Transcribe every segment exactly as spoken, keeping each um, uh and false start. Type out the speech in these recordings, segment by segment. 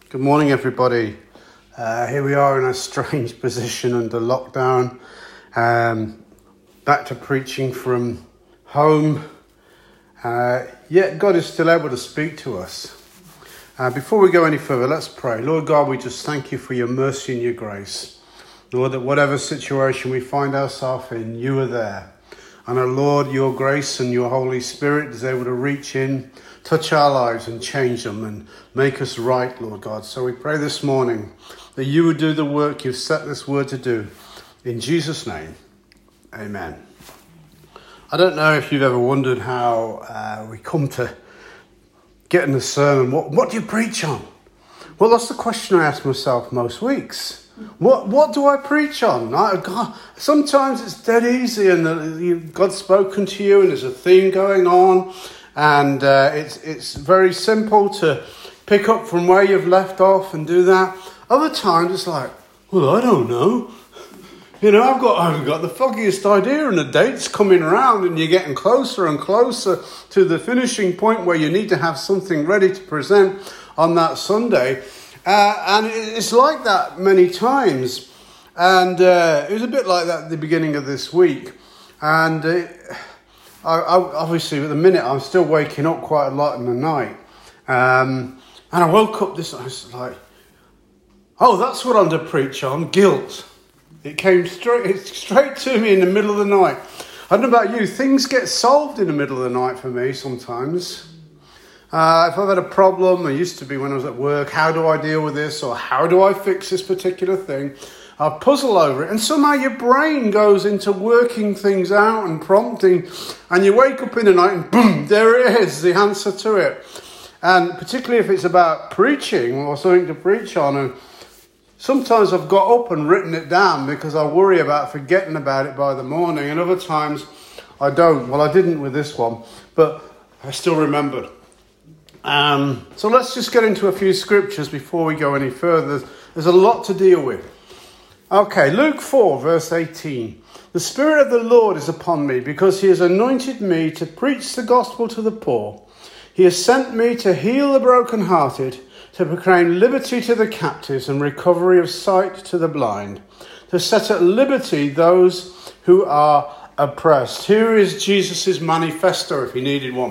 Good morning, everybody. Uh, here we are in a strange position under lockdown. Um, back to preaching from home. Uh, yet God is still able to speak to us. Uh, before we go any further, let's pray. Lord God, we just thank you for your mercy and your grace. Lord, that whatever situation we find ourselves in, you are there. And our Lord, your grace and your Holy Spirit is able to reach in, touch our lives and change them and make us right, Lord God. So we pray this morning that you would do the work you've set this word to do. In Jesus' name, amen. I don't know if you've ever wondered how uh, we come to getting a sermon. What, what do you preach on? Well, that's the question I ask myself most weeks. What what do I preach on? I, God, sometimes it's dead easy and the, you, God's spoken to you and there's a theme going on. And uh, it's it's very simple to pick up from where you've left off and do that. Other times it's like, well, I don't know. You know, I've got I've got the foggiest idea and the date's coming around and you're getting closer and closer to the finishing point where you need to have something ready to present on that Sunday. Uh, and it's like that many times. And uh, it was a bit like that at the beginning of this week. And uh, I, I, obviously, at the minute, I'm still waking up quite a lot in the night. Um, and I woke up this, I was like, oh, that's what I'm to preach on, guilt. It came straight, straight to me in the middle of the night. I don't know about you, things get solved in the middle of the night for me sometimes. Uh, if I've had a problem, it used to be when I was at work, how do I deal with this? Or how do I fix this particular thing? I puzzle over it. And somehow your brain goes into working things out and prompting. And you wake up in the night and boom, there it is, the answer to it. And particularly if it's about preaching or something to preach on. And sometimes I've got up and written it down because I worry about forgetting about it by the morning. And other times I don't. Well, I didn't with this one, but I still remembered. Um, so let's just get into a few scriptures before we go any further. There's, there's a lot to deal with. Okay, Luke four, verse eighteen. The Spirit of the Lord is upon me because he has anointed me to preach the gospel to the poor. He has sent me to heal the brokenhearted, to proclaim liberty to the captives and recovery of sight to the blind, to set at liberty those who are oppressed. Here is Jesus' manifesto if he needed one.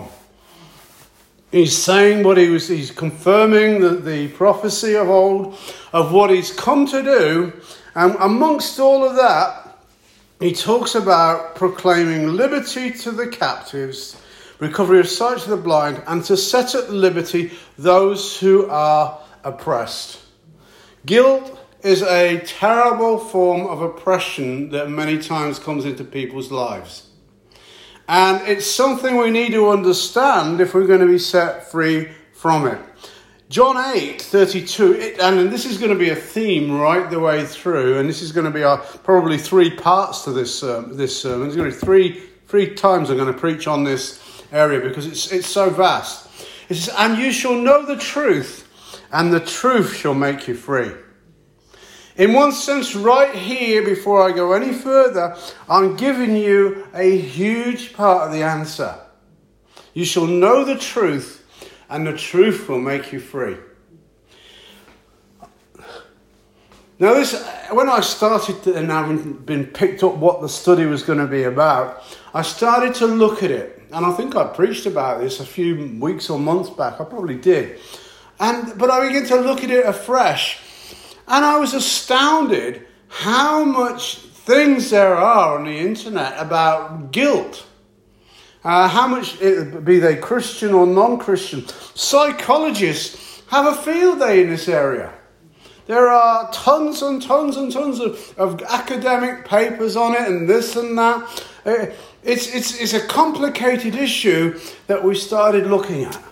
He's saying what he was, he's confirming the, the prophecy of old, of what he's come to do. And amongst all of that, he talks about proclaiming liberty to the captives, recovery of sight to the blind, and to set at liberty those who are oppressed. Guilt is a terrible form of oppression that many times comes into people's lives. And it's something we need to understand if we're going to be set free from it. John eight thirty-two, it, and this is going to be a theme right the way through, and this is going to be our probably three parts to this um, this sermon. There's going to be three three times I'm going to preach on this area because it's it's so vast. It says, and you shall know the truth, and the truth shall make you free. In one sense, right here, before I go any further, I'm giving you a huge part of the answer. You shall know the truth, and the truth will make you free. Now, this, when I started to, and having been picked up what the study was going to be about, I started to look at it. And I think I preached about this a few weeks or months back. I probably did. And but I began to look at it afresh. And I was astounded how much things there are on the internet about guilt. Uh, how much, it, be they Christian or non-Christian, psychologists have a field day in this area. There are tons and tons and tons of, of academic papers on it and this and that. Uh, it's, it's, it's a complicated issue that we started looking at.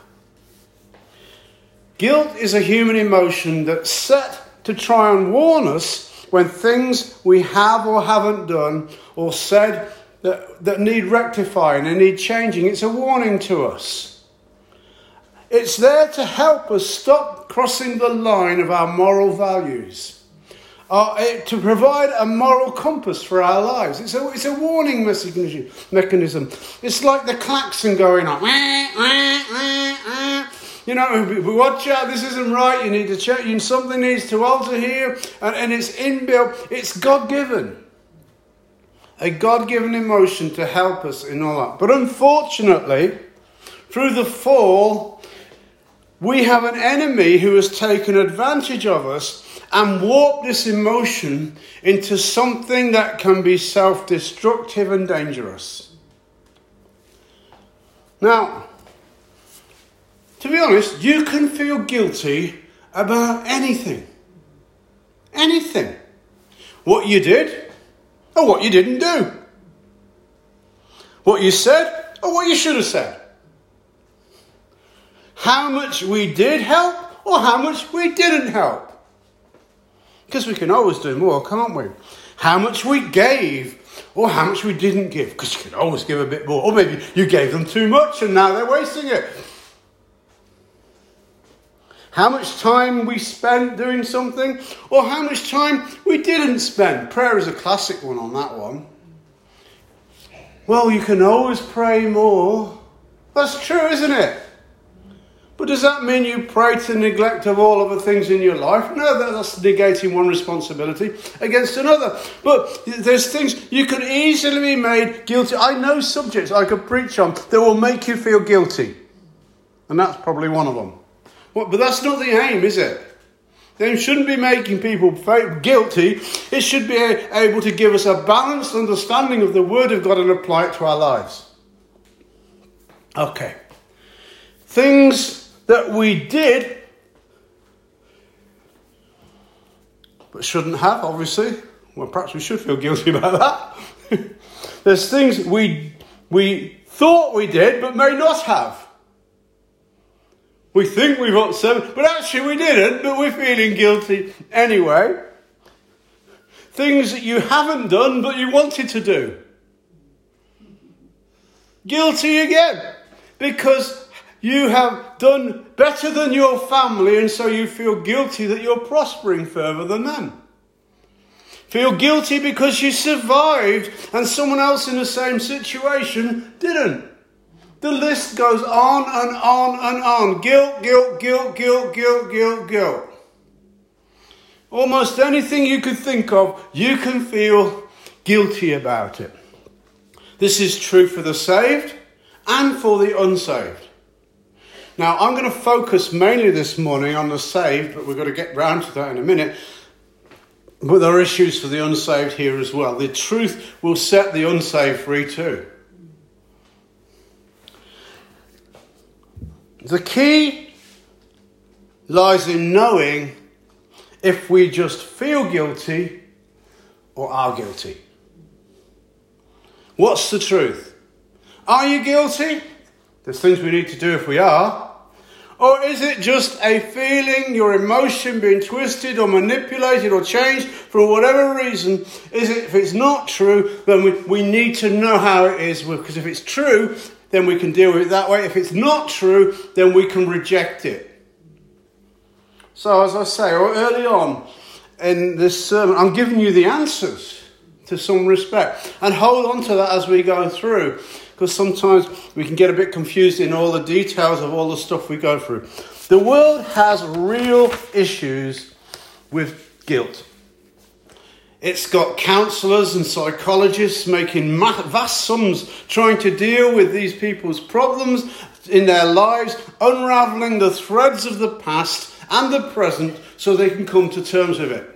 Guilt is a human emotion that's set to try and warn us when things we have or haven't done or said that, that need rectifying and need changing. It's a warning to us. It's there to help us stop crossing the line of our moral values, uh, it, to provide a moral compass for our lives. It's a, it's a warning mechanism. It's like the klaxon going on. you know, watch out, this isn't right, you need to check, you, something needs to alter here, and, and it's inbuilt, it's God-given. A God-given emotion to help us in all that. But unfortunately, through the fall, we have an enemy who has taken advantage of us and warped this emotion into something that can be self-destructive and dangerous. Now, to be honest, you can feel guilty about anything. Anything. What you did or what you didn't do. What you said or what you should have said. How much we did help or how much we didn't help. Because we can always do more, can't we? How much we gave or how much we didn't give. Because you can always give a bit more. Or maybe you gave them too much and now they're wasting it. How much time we spent doing something or how much time we didn't spend. Prayer is a classic one on that one. Well, you can always pray more. That's true, isn't it? But does that mean you pray to neglect of all other things in your life? No, that's negating one responsibility against another. But there's things you could easily be made guilty. I know subjects I could preach on that will make you feel guilty. And that's probably one of them. But that's not the aim, is it? The aim shouldn't be making people guilty. It should be able to give us a balanced understanding of the Word of God and apply it to our lives. Okay. Things that we did, but shouldn't have, obviously. Well, perhaps we should feel guilty about that. There's things we we thought we did, but may not have. We think we've got seven, but actually we didn't, but we're feeling guilty anyway. Things that you haven't done, but you wanted to do. Guilty again, because you have done better than your family, and so you feel guilty that you're prospering further than them. Feel guilty because you survived, and someone else in the same situation didn't. The list goes on and on and on. Guilt, guilt, guilt, guilt, guilt, guilt, guilt. Almost anything you could think of, you can feel guilty about it. This is true for the saved and for the unsaved. Now, I'm going to focus mainly this morning on the saved, but we're going to get round to that in a minute. But there are issues for the unsaved here as well. The truth will set the unsaved free too. The key lies in knowing if we just feel guilty or are guilty. What's the truth? Are you guilty? There's things we need to do if we are. Or is it just a feeling, your emotion being twisted or manipulated or changed for whatever reason? Is it, if it's not true, then we, we need to know how it is. Because if it's true, then we can deal with it that way. If it's not true, then we can reject it. So as I say, early on in this sermon, I'm giving you the answers to some respect. And hold on to that as we go through. Because sometimes we can get a bit confused in all the details of all the stuff we go through. The world has real issues with guilt. It's got counsellors and psychologists making vast sums trying to deal with these people's problems in their lives, unravelling the threads of the past and the present so they can come to terms with it.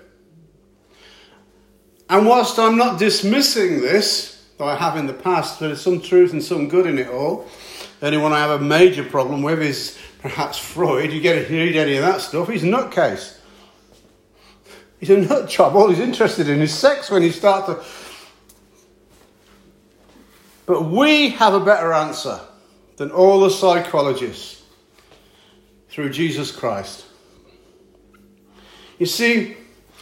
And whilst I'm not dismissing this, though I have in the past, there's some truth and some good in it all. The only one I have a major problem with is perhaps Freud. You get you read any of that stuff, he's a nutcase. He's a nut job. All he's interested in is sex when he starts to... But we have a better answer than all the psychologists through Jesus Christ. You see,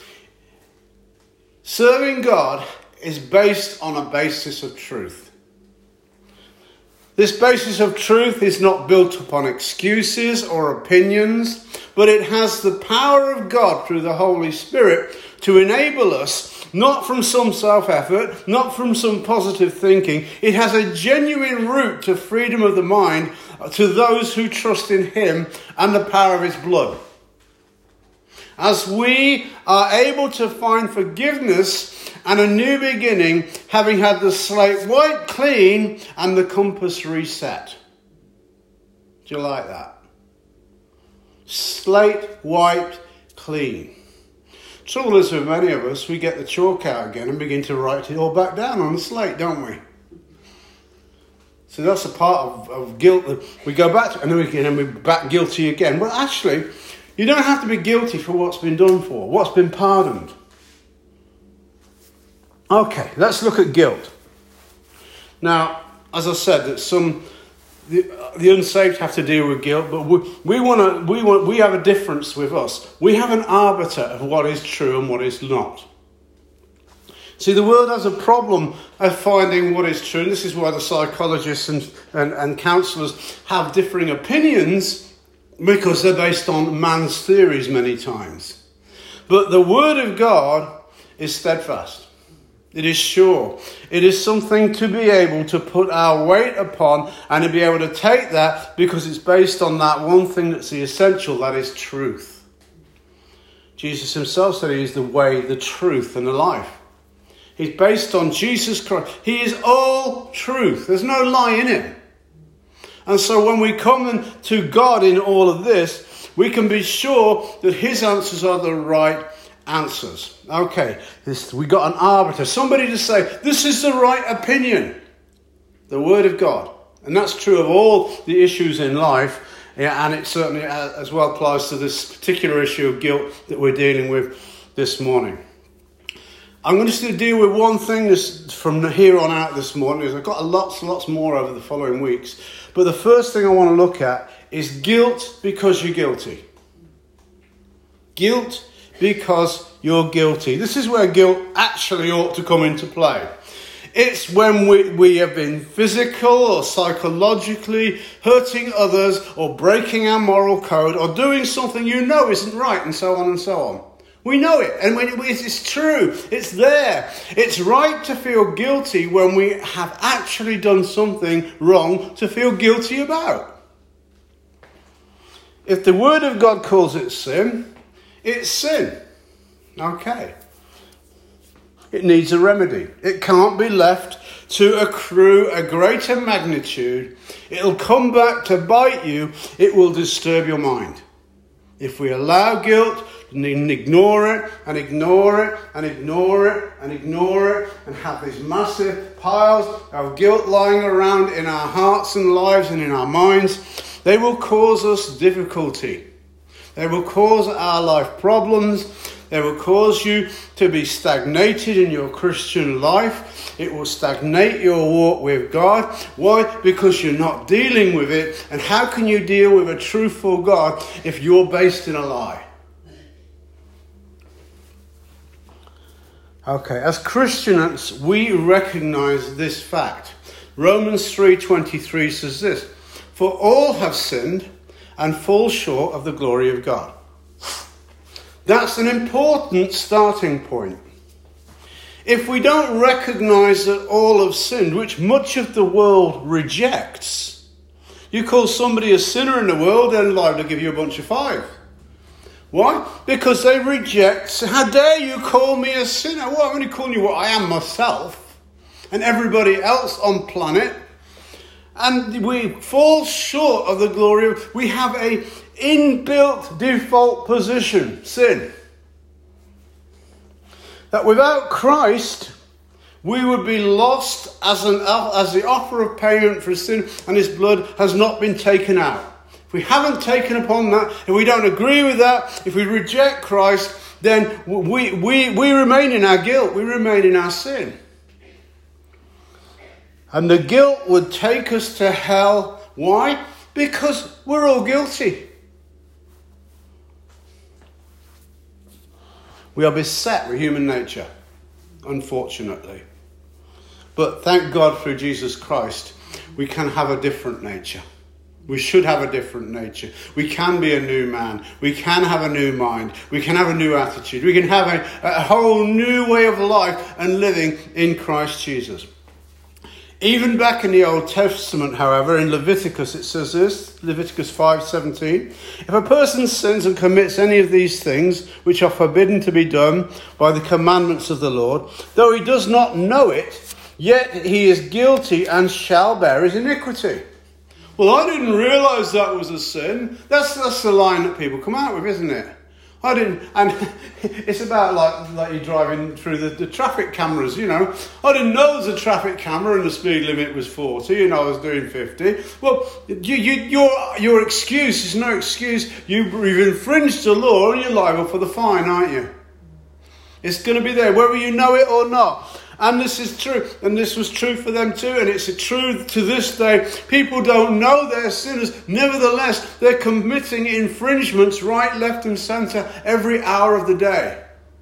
serving God is based on a basis of truth. This basis of truth is not built upon excuses or opinions, but it has the power of God through the Holy Spirit to enable us, not from some self-effort, not from some positive thinking. It has a genuine root to freedom of the mind to those who trust in him and the power of his blood. As we are able to find forgiveness and a new beginning, having had the slate wiped clean and the compass reset. Do you like that? Slate wiped clean. Trouble is with many of us, we get the chalk out again and begin to write it all back down on the slate, don't we? So that's a part of, of guilt that we go back to, and then we get and we're back guilty again. Well, actually, you don't have to be guilty for what's been done for, what's been pardoned. Okay, let's look at guilt. Now, as I said, that some the, the unsaved have to deal with guilt, but we, we want to we want we have a difference with us. We have an arbiter of what is true and what is not. See, the world has a problem of finding what is true, and this is why the psychologists and, and, and counsellors have differing opinions, because they're based on man's theories many times. But the Word of God is steadfast. It is sure. It is something to be able to put our weight upon and to be able to take that because it's based on that one thing that's the essential, that is truth. Jesus himself said he is the way, the truth, and the life. He's based on Jesus Christ. He is all truth. There's no lie in him. And so when we come to God in all of this, we can be sure that his answers are the right answers. Okay, this, we got an arbiter, somebody to say, this is the right opinion. The Word of God. And that's true of all the issues in life. Yeah, and it certainly as well applies to this particular issue of guilt that we're dealing with this morning. I'm going to deal with one thing this, from here on out this morning. I've got lots and lots more over the following weeks. But the first thing I want to look at is guilt because you're guilty. Guilt because you're guilty. This is where guilt actually ought to come into play. It's when we, we have been physical or psychologically hurting others or breaking our moral code or doing something you know isn't right and so on and so on. We know it, and when it, it's true, it's there. It's right to feel guilty when we have actually done something wrong to feel guilty about. If the Word of God calls it sin, it's sin. Okay. It needs a remedy. It can't be left to accrue a greater magnitude. It'll come back to bite you. It will disturb your mind. If we allow guilt and ignore it and ignore it and ignore it and ignore it and have these massive piles of guilt lying around in our hearts and lives and in our minds, they will cause us difficulty. They will cause our life problems. They will cause you to be stagnated in your Christian life. It will stagnate your walk with God. Why? Because you're not dealing with it. And how can you deal with a truthful God if you're based in a lie? Okay, as Christians, we recognize this fact. Romans three twenty-three says this, "For all have sinned and fall short of the glory of God." That's an important starting point. If we don't recognize that all have sinned, which much of the world rejects, you call somebody a sinner in the world, they're liable to give you a bunch of five. Why? Because they reject, how dare you call me a sinner? Well, I'm only calling you what I am myself and everybody else on planet. And we fall short of the glory of, we have a inbuilt default position, sin. That without Christ, we would be lost as, an, as the offer of payment for sin, and his blood has not been taken out. If we haven't taken upon that, if we don't agree with that, if we reject Christ, then we, we, we remain in our guilt, we remain in our sin. And the guilt would take us to hell. Why? Because we're all guilty. We are beset with human nature, unfortunately. But thank God through Jesus Christ, we can have a different nature. We should have a different nature. We can be a new man. We can have a new mind. We can have a new attitude. We can have a, a whole new way of life and living in Christ Jesus. Even back in the Old Testament, however, in Leviticus, it says this, Leviticus five seventeen, if a person sins and commits any of these things which are forbidden to be done by the commandments of the Lord, though he does not know it, yet he is guilty and shall bear his iniquity. Well, I didn't realise that was a sin. That's, that's the line that people come out with, isn't it? I didn't, and it's about like like you're driving through the, the traffic cameras, you know. I didn't know there was a traffic camera and the speed limit was forty and I was doing fifty. Well, you, you, your your excuse is no excuse. You, you've infringed the law and you're liable for the fine, aren't you? It's going to be there, whether you know it or not. And this is true. And this was true for them too. And it's a truth to this day. People don't know they're sinners. Nevertheless, they're committing infringements right, left and centre every hour of the day.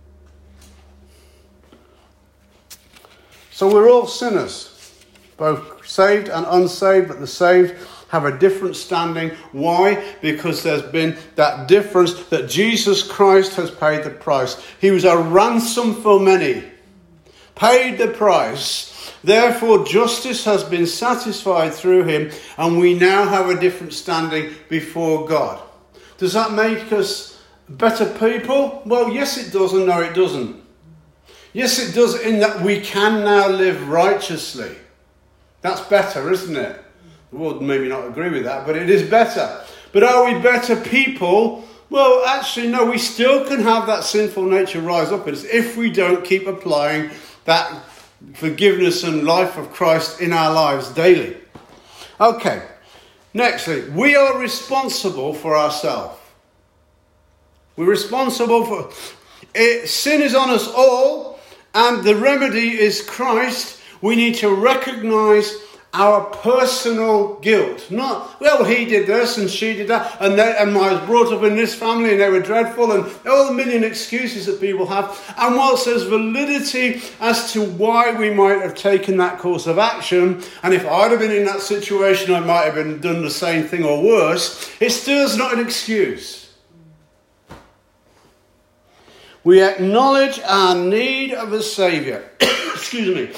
So we're all sinners, both saved and unsaved, but the saved have a different standing. Why? Because there's been that difference that Jesus Christ has paid the price. He was a ransom for many. Paid the price. Therefore, justice has been satisfied through him, and we now have a different standing before God. Does that make us better people? Well, yes it does, and no it doesn't. Yes it does, in that we can now live righteously. That's better, isn't it? The world maybe not agree with that, but it is better. But are we better people? Well, actually, no, we still can have that sinful nature rise up in us if we don't keep applying that forgiveness and life of Christ in our lives daily. Okay, nextly, we are responsible for ourselves. We're responsible for it. Sin is on us all, and the remedy is Christ. We need to recognise our personal guilt. Not, well, he did this and she did that, and, they, and I was brought up in this family and they were dreadful, and all the million excuses that people have. And whilst there's validity as to why we might have taken that course of action, and if I'd have been in that situation, I might have been done the same thing or worse, it still is not an excuse. We acknowledge our need of a Saviour. Excuse me.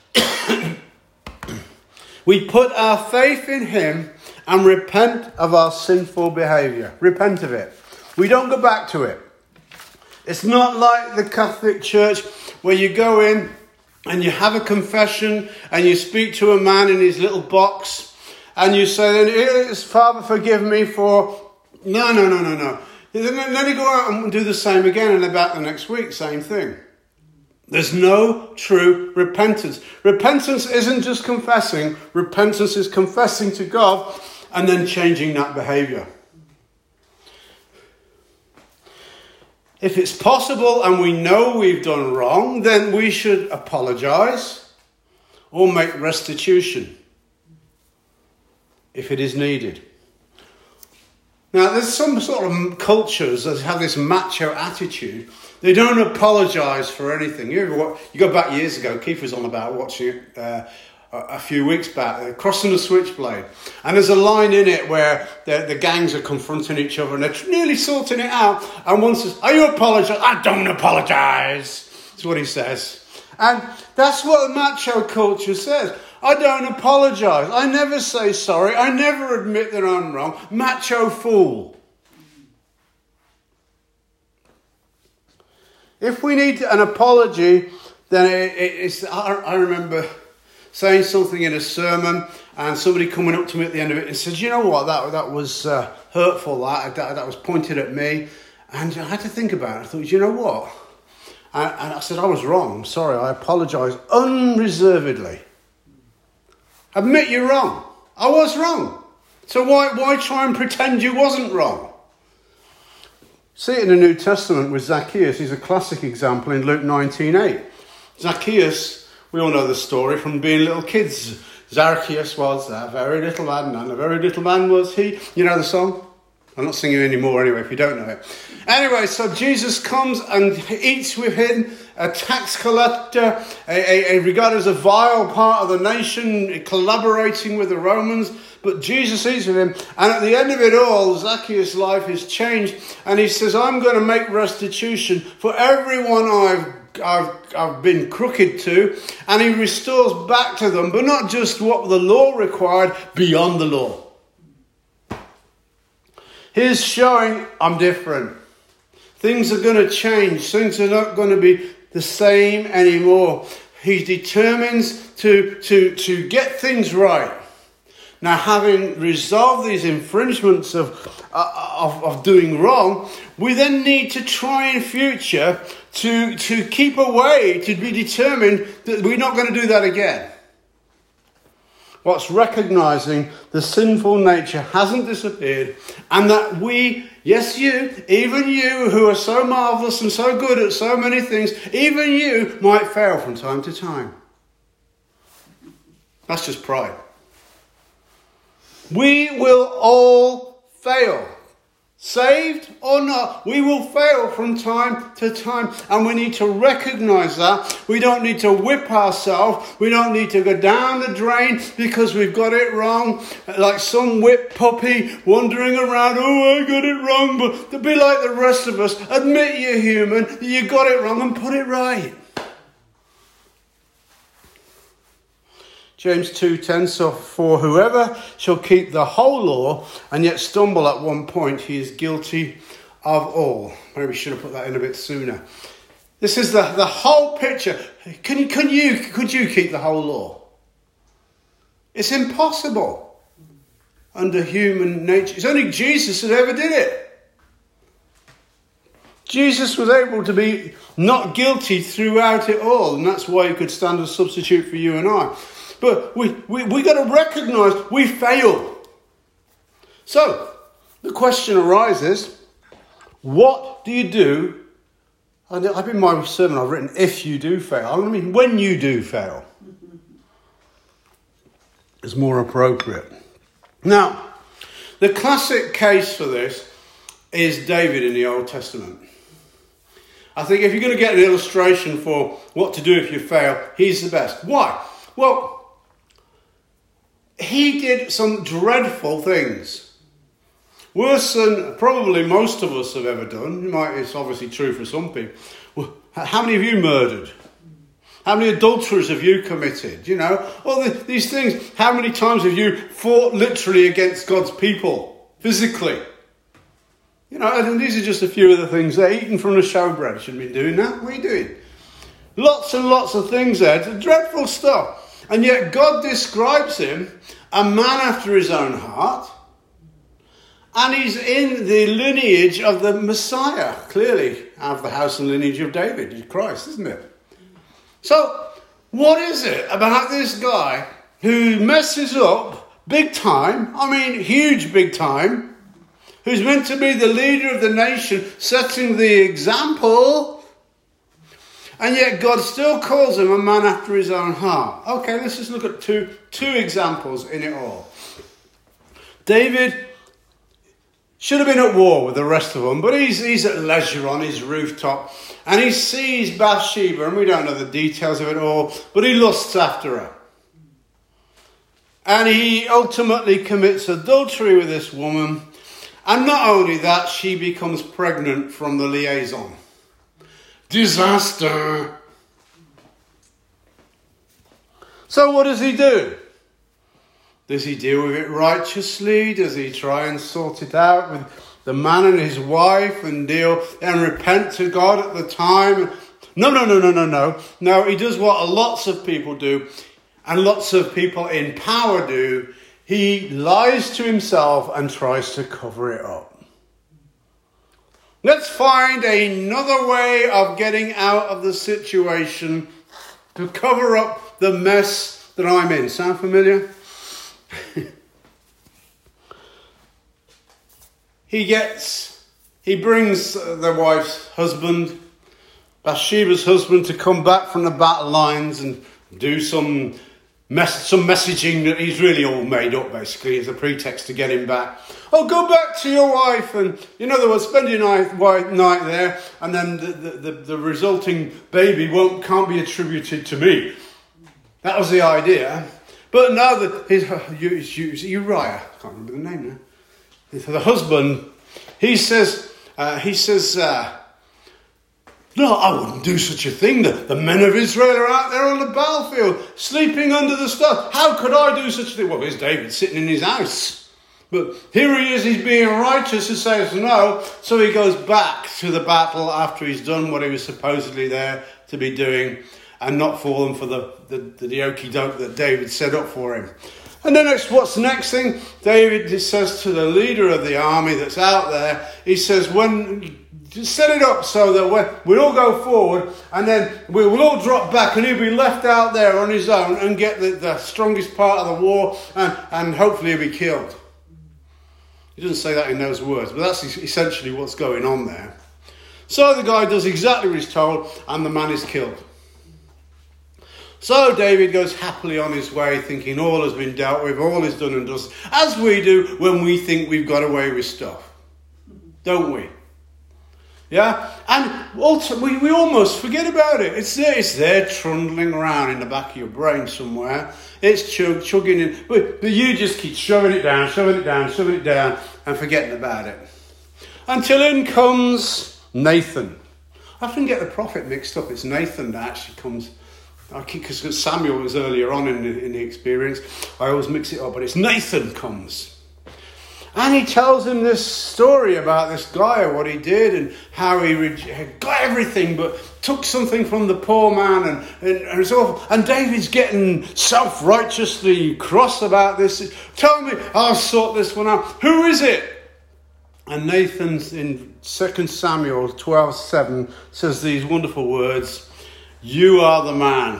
We put our faith in him and repent of our sinful behaviour. Repent of it. We don't go back to it. It's not like the Catholic Church where you go in and you have a confession and you speak to a man in his little box and you say, then, Father, forgive me for... No, no, no, no, no. Then you go out and do the same again, and about the next week, same thing. There's no true repentance. Repentance isn't just confessing. Repentance is confessing to God and then changing that behaviour. If it's possible and we know we've done wrong, then we should apologise or make restitution if it is needed. Now, there's some sort of cultures that have this macho attitude. They don't apologise for anything. You, ever, you go back years ago, Keith was on about watching it uh, a few weeks back, uh, Crossing the Switchblade. And there's a line in it where the, the gangs are confronting each other and they're nearly sorting it out. And one says, are you apologising? I don't apologise. That's what he says. And that's what the macho culture says. I don't apologise. I never say sorry. I never admit that I'm wrong. Macho fool. If we need an apology, then it, it, it's... I, I remember saying something in a sermon and somebody coming up to me at the end of it and said, you know what, that that was uh, hurtful, that, that that was pointed at me. And I had to think about it. I thought, you know what? And, and I said, I was wrong. I'm sorry, I apologise unreservedly. Admit you're wrong. I was wrong. So why why try and pretend you wasn't wrong? See it in the New Testament with Zacchaeus. He's a classic example in Luke nineteen eight. Zacchaeus, we all know the story from being little kids. Zacchaeus was a very little man, and a very little man was he. You know the song? I'm not singing anymore anyway, if you don't know it. Anyway, so Jesus comes and eats with him, a tax collector, a, a, a regarded as a vile part of the nation, collaborating with the Romans. But Jesus eats with him, and at the end of it all, Zacchaeus' life is changed, and he says, I'm going to make restitution for everyone I've I've, I've been crooked to, and he restores back to them, but not just what the law required, beyond the law. He's showing I'm different. Things are going to change. Things are not going to be the same anymore. He determines to, to, to get things right. Now, having resolved these infringements of, uh, of, of doing wrong, we then need to try in future to, to keep away, to be determined that we're not going to do that again. What's recognizing the sinful nature hasn't disappeared, and that we, yes you, even you who are so marvelous and so good at so many things, even you might fail from time to time. That's just pride. We will all fail. Saved or not, we will fail from time to time, and we need to recognize that. We don't need to whip ourselves. We don't need to go down the drain because we've got it wrong, like some whipped puppy wandering around. Oh, I got it wrong. But to be like the rest of us, admit you're human, that you got it wrong, and put it right. James two ten, so for whoever shall keep the whole law and yet stumble at one point, he is guilty of all. Maybe we should have put that in a bit sooner. This is the, the whole picture. Can you, can you, could you keep the whole law? It's impossible under human nature. It's only Jesus that ever did it. Jesus was able to be not guilty throughout it all, and that's why he could stand as substitute for you and I. But we we we got to recognise we fail. So the question arises: what do you do? And I've in my sermon I've written if you do fail. I mean when you do fail is more appropriate. Now, the classic case for this is David in the Old Testament. I think if you're going to get an illustration for what to do if you fail, he's the best. Why? Well, he did some dreadful things. Worse than probably most of us have ever done. It's obviously true for some people. How many of you murdered? How many adulteries have you committed? You know, all the, these things. How many times have you fought literally against God's people, physically? You know, and these are just a few of the things there. Eating from the showbread. Shouldn't be doing that. What are you doing? Lots and lots of things there. It's dreadful stuff. And yet God describes him a man after his own heart. And he's in the lineage of the Messiah. Clearly, out of the house and lineage of David. Christ, isn't it? So, what is it about this guy who messes up big time? I mean, huge big time. Who's meant to be the leader of the nation, setting the example. And yet God still calls him a man after his own heart. Okay, let's just look at two, two examples in it all. David should have been at war with the rest of them, but he's, he's at leisure on his rooftop. And he sees Bathsheba, and we don't know the details of it all, but he lusts after her. And he ultimately commits adultery with this woman. And not only that, she becomes pregnant from the liaison. Disaster. So what does he do? Does he deal with it righteously? Does he try and sort it out with the man and his wife and deal and repent to God at the time? No, no, no, no, no, no. No, he does what lots of people do and lots of people in power do. He lies to himself and tries to cover it up. Let's find another way of getting out of the situation to cover up the mess that I'm in. Sound familiar? he gets, he brings the wife's husband, Bathsheba's husband, to come back from the battle lines and do some mess, some messaging that he's really all made up, basically, as a pretext to get him back. Oh, go back to your wife, and in other words, spend your night, night there, and then the, the, the, the resulting baby won't can't be attributed to me. That was the idea. But now that his Uriah, I can't remember the name now, the husband, he says, uh, he says, uh, No, I wouldn't do such a thing. The, the men of Israel are out there on the battlefield, sleeping under the stars. How could I do such a thing? Well, there's David sitting in his house. But here he is, he's being righteous and says no. So he goes back to the battle after he's done what he was supposedly there to be doing and not fallen for the, the, the, the okey doke that David set up for him. And then it's what's the next thing? David says to the leader of the army that's out there, he says, when set it up so that we all go forward and then we will all drop back and he'll be left out there on his own and get the, the strongest part of the war and, and hopefully he'll be killed. He doesn't say that in those words, but that's essentially what's going on there. So the guy does exactly what he's told and the man is killed. So David goes happily on his way, thinking all has been dealt with, all is done and dusted, as we do when we think we've got away with stuff. Don't we? Yeah? And also, we, we almost forget about it. It's there, it's there trundling around in the back of your brain somewhere. It's chug, chugging in. But, but you just keep shoving it down, shoving it down, shoving it down, and forgetting about it. Until in comes Nathan. I often get the prophet mixed up. It's Nathan that actually comes. I keep, because Samuel was earlier on in the, in the experience. I always mix it up, but it's Nathan comes. And he tells him this story about this guy and what he did and how he re- got everything but took something from the poor man. And, and, and, it's awful. And David's getting self-righteously cross about this. Tell me, I'll sort this one out. Who is it? And Nathan's in Second Samuel twelve seven says these wonderful words. You are the man.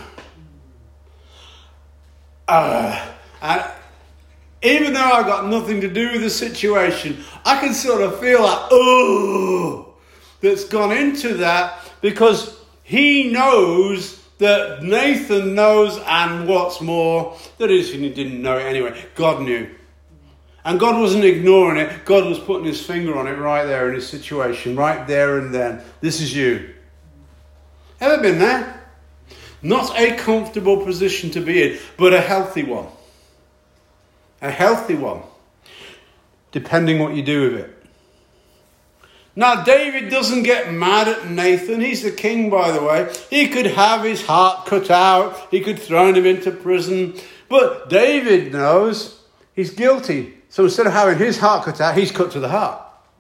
Uh, and even though I've got nothing to do with the situation, I can sort of feel that, oh, that's gone into that because he knows that Nathan knows, and what's more, that is, he didn't know it anyway, God knew. And God wasn't ignoring it. God was putting his finger on it right there in his situation, right there and then. This is you. Ever been there? Not a comfortable position to be in, but a healthy one. A healthy one, depending what you do with it. Now, David doesn't get mad at Nathan. He's the king, by the way. He could have his heart cut out. He could throw him into prison. But David knows he's guilty. So instead of having his heart cut out, he's cut to the heart.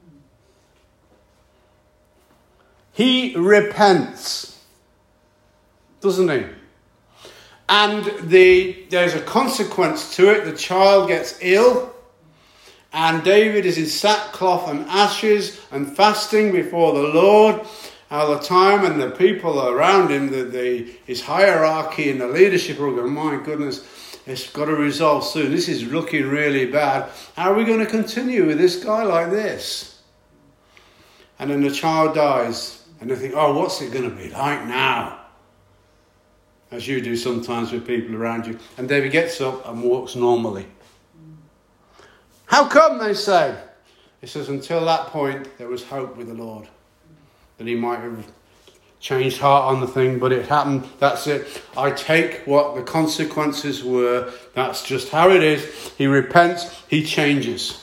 He repents, doesn't he? And the there's a consequence to it. The child gets ill. And David is in sackcloth and ashes and fasting before the Lord all the time. And the people around him, the, the his hierarchy and the leadership are going, my goodness, it's got to resolve soon. This is looking really bad. How are we going to continue with this guy like this? And then the child dies. And they think, oh, what's it going to be like now? As you do sometimes with people around you. And David gets up and walks normally. How come, they say? It says, until that point, there was hope with the Lord. That he might have changed heart on the thing, but it happened. That's it. I take what the consequences were. That's just how it is. He repents. He changes.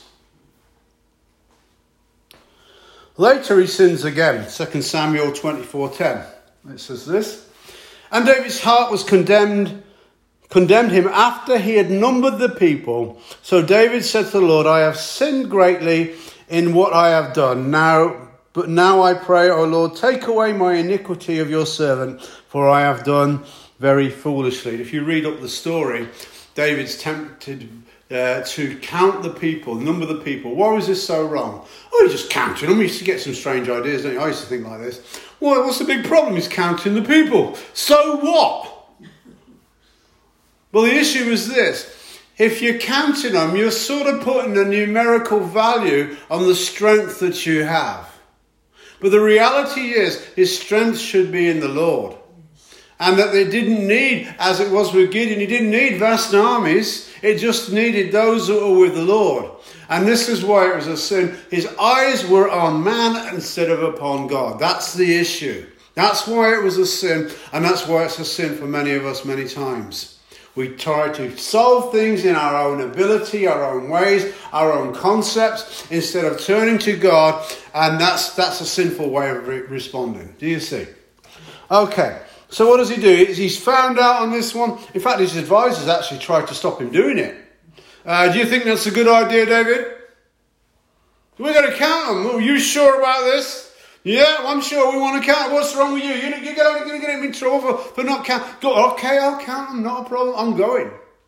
Later he sins again. Second Samuel twenty-four ten. It says this. And David's heart was condemned, condemned him after he had numbered the people. So David said to the Lord, I have sinned greatly in what I have done. Now, but now I pray, O Lord, take away my iniquity of your servant, for I have done very foolishly. If you read up the story, David's tempted uh, to count the people, number the people. Why was this so wrong? Oh, he's just counting them. He used to get some strange ideas, don't you? I used to think like this. Well, what's the big problem? He's counting the people. So what? Well, the issue is this. If you're counting them, you're sort of putting a numerical value on the strength that you have. But the reality is, his strength should be in the Lord. And that they didn't need, as it was with Gideon, he didn't need vast armies. It just needed those that were with the Lord. And this is why it was a sin. His eyes were on man instead of upon God. That's the issue. That's why it was a sin. And that's why it's a sin for many of us many times. We try to solve things in our own ability, our own ways, our own concepts, instead of turning to God. And that's that's a sinful way of re- responding. Do you see? Okay, so what does he do? He's found out on this one. In fact, his advisors actually tried to stop him doing it. Uh, do you think that's a good idea, David? We're going to count them. Are you sure about this? Yeah, I'm sure we want to count. What's wrong with you? You're, you're going to get him in trouble for, for not counting. Go, okay, I'll count them. Not a problem. I'm going.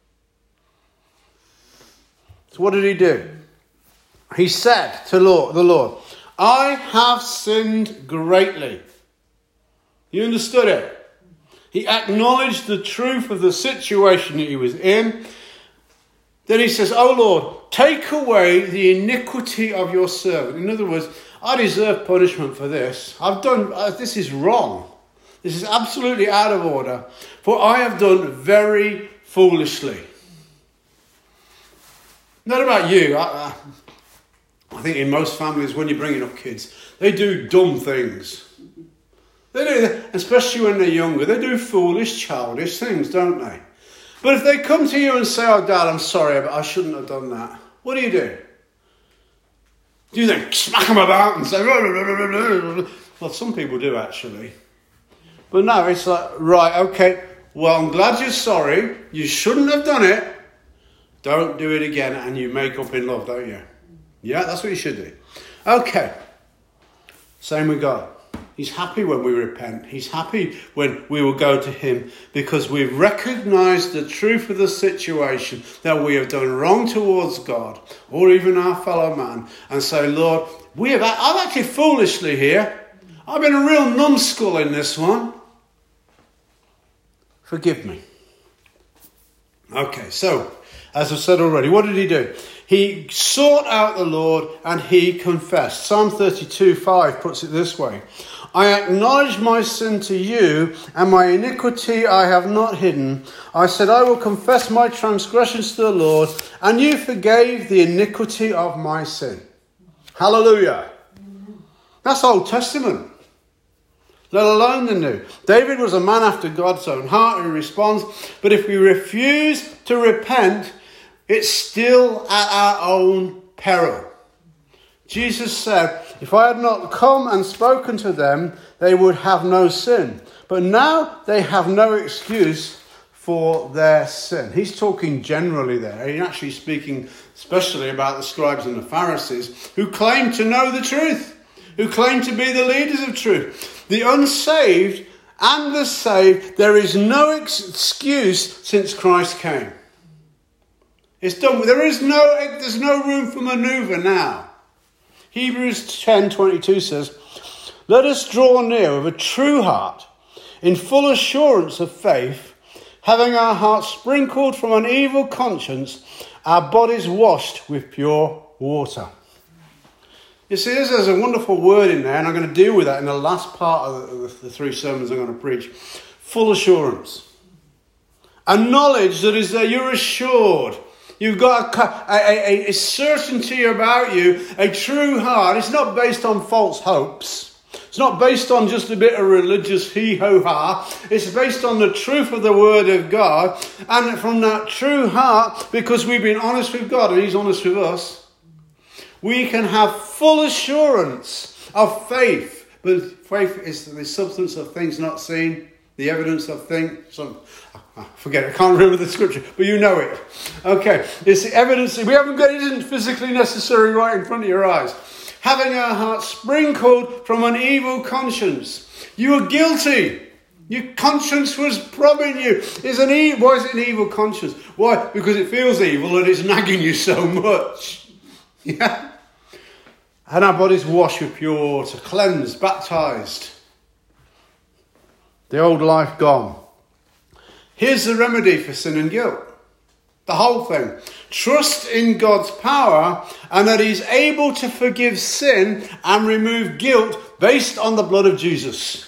So what did he do? He said to Lord, the Lord, I have sinned greatly. You understood it? He acknowledged the truth of the situation that he was in. Then he says, oh Lord, take away the iniquity of your servant. In other words, I deserve punishment for this. I've done, uh, this is wrong. This is absolutely out of order. For I have done very foolishly. Not about you. I, I, I think in most families, when you're bringing up kids, they do dumb things. They do, especially when they're younger. They do foolish, childish things, don't they? But if they come to you and say, oh, Dad, I'm sorry, but I shouldn't have done that. What do you do? Do you then smack them about and say, blah, blah, blah, blah, blah? Well, some people do, actually. But no, it's like, right, okay, well, I'm glad you're sorry. You shouldn't have done it. Don't do it again, and you make up in love, don't you? Yeah, that's what you should do. Okay. Same with God. He's happy when we repent. He's happy when we will go to him because we've recognised the truth of the situation, that we have done wrong towards God or even our fellow man, and say, Lord, we have, I've acted foolishly here. I've been a real numbskull in this one. Forgive me. Okay, so, as I've said already, what did he do? He sought out the Lord and he confessed. Psalm thirty-two five puts it this way. I acknowledge my sin to you, and my iniquity I have not hidden. I said, I will confess my transgressions to the Lord, and you forgave the iniquity of my sin. Hallelujah. That's Old Testament, let alone the New. David was a man after God's own heart who responds, but if we refuse to repent, it's still at our own peril. Jesus said, if I had not come and spoken to them, they would have no sin. But now they have no excuse for their sin. He's talking generally there. He's actually speaking especially about the scribes and the Pharisees who claim to know the truth, who claim to be the leaders of truth. The unsaved and the saved, there is no excuse since Christ came. It's done. There is no, there's no room for manoeuvre now. Hebrews ten twenty-two says, let us draw near with a true heart, in full assurance of faith, having our hearts sprinkled from an evil conscience, our bodies washed with pure water. You see, there's a wonderful word in there, and I'm going to deal with that in the last part of the, the three sermons I'm going to preach. Full assurance. A knowledge that is that you're assured. You've got a, a, a certainty about you, a true heart. It's not based on false hopes. It's not based on just a bit of religious hee-ho-ha. It's based on the truth of the Word of God. And from that true heart, because we've been honest with God and He's honest with us, we can have full assurance of faith. But faith is the substance of things not seen, the evidence of things. Some, forget it, I can't remember the scripture, but you know it. Okay, it's the evidence. We haven't got it, isn't physically necessary right in front of your eyes. Having our hearts sprinkled from an evil conscience. You were guilty. Your conscience was probing you. It's an e- Why is it an evil conscience? Why? Because it feels evil and it's nagging you so much. Yeah. And our bodies washed with pure water, cleansed, baptized. The old life gone. Here's the remedy for sin and guilt. The whole thing. Trust in God's power and that He's able to forgive sin and remove guilt based on the blood of Jesus.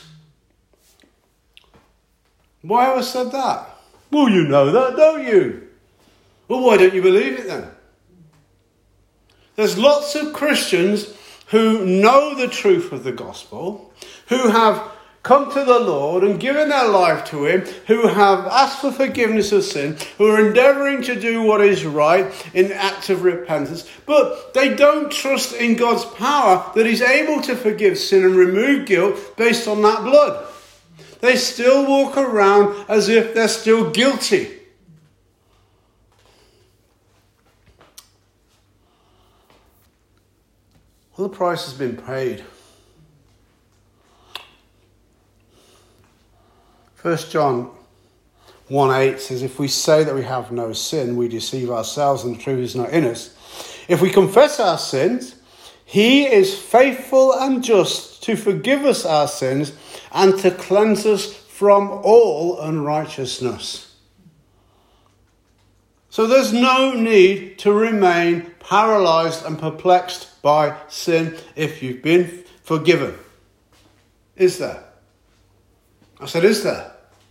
Why have I said that? Well, you know that, don't you? Well, why don't you believe it then? There's lots of Christians who know the truth of the gospel, who have come to the Lord and given their life to Him, who have asked for forgiveness of sin, who are endeavouring to do what is right in act of repentance, but they don't trust in God's power that He's able to forgive sin and remove guilt based on that blood. They still walk around as if they're still guilty. Well, the price has been paid. First John one eight says, if we say that we have no sin, we deceive ourselves and the truth is not in us. If we confess our sins, he is faithful and just to forgive us our sins and to cleanse us from all unrighteousness. So there's no need to remain paralyzed and perplexed by sin if you've been forgiven. Is there? I said, is there?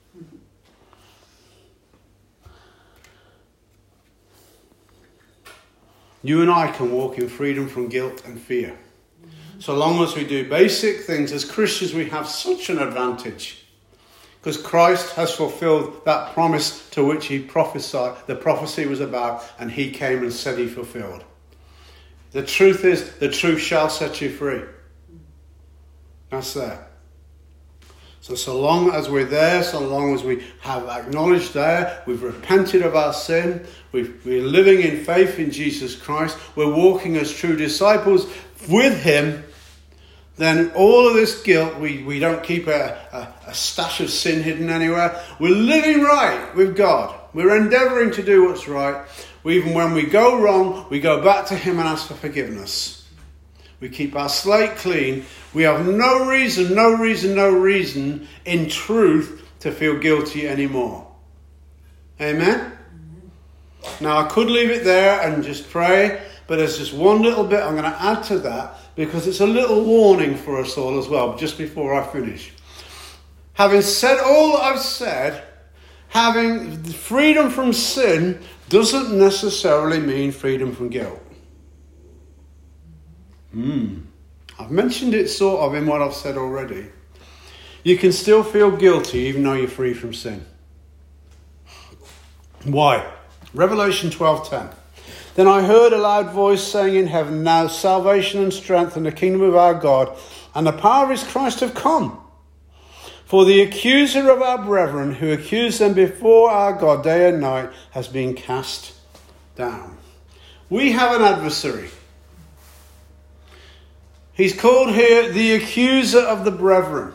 You and I can walk in freedom from guilt and fear. So long as we do basic things, as Christians we have such an advantage. Because Christ has fulfilled that promise to which he prophesied, the prophecy was about, and he came and said he fulfilled. The truth is, the truth shall set you free. That's there. So, so long as we're there, so long as we have acknowledged there, we've repented of our sin, we've, we're living in faith in Jesus Christ, we're walking as true disciples with him, then all of this guilt, we, we don't keep a, a, a stash of sin hidden anywhere. We're living right with God. We're endeavouring to do what's right. We, even when we go wrong, we go back to him and ask for forgiveness. We keep our slate clean. We have no reason, no reason, no reason in truth to feel guilty anymore. Amen? Now I could leave it there and just pray, but there's just one little bit I'm going to add to that because it's a little warning for us all as well, just before I finish. Having said all that I've said, having freedom from sin doesn't necessarily mean freedom from guilt. Hmm. I've mentioned it sort of in what I've said already. You can still feel guilty even though you're free from sin. Why? Revelation twelve ten. Then I heard a loud voice saying in heaven, now salvation and strength and the kingdom of our God and the power of his Christ have come. For the accuser of our brethren who accused them before our God day and night has been cast down. We have an adversary. He's called here the accuser of the brethren.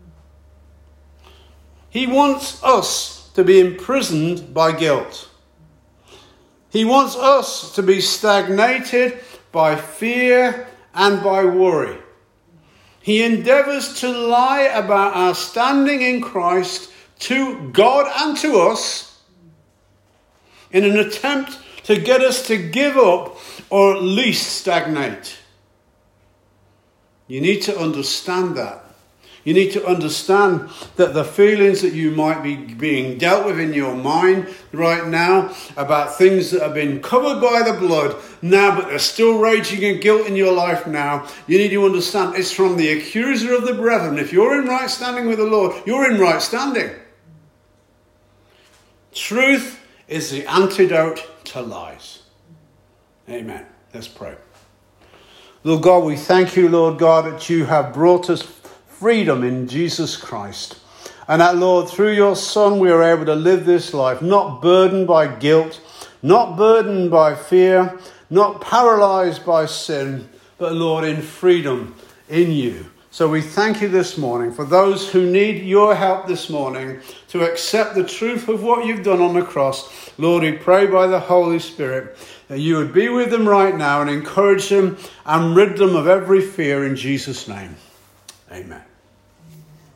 He wants us to be imprisoned by guilt. He wants us to be stagnated by fear and by worry. He endeavours to lie about our standing in Christ to God and to us in an attempt to get us to give up or at least stagnate. You need to understand that. You need to understand that the feelings that you might be being dealt with in your mind right now about things that have been covered by the blood now, but they're still raging in guilt in your life now, you need to understand it's from the accuser of the brethren. If you're in right standing with the Lord, you're in right standing. Truth is the antidote to lies. Amen. Let's pray. Lord God, we thank you, Lord God, that you have brought us freedom in Jesus Christ. And that, Lord, through your Son, we are able to live this life, not burdened by guilt, not burdened by fear, not paralyzed by sin, but, Lord, in freedom in you. So we thank you this morning for those who need your help this morning to accept the truth of what you've done on the cross. Lord, we pray by the Holy Spirit that you would be with them right now and encourage them and rid them of every fear in Jesus' name. Amen.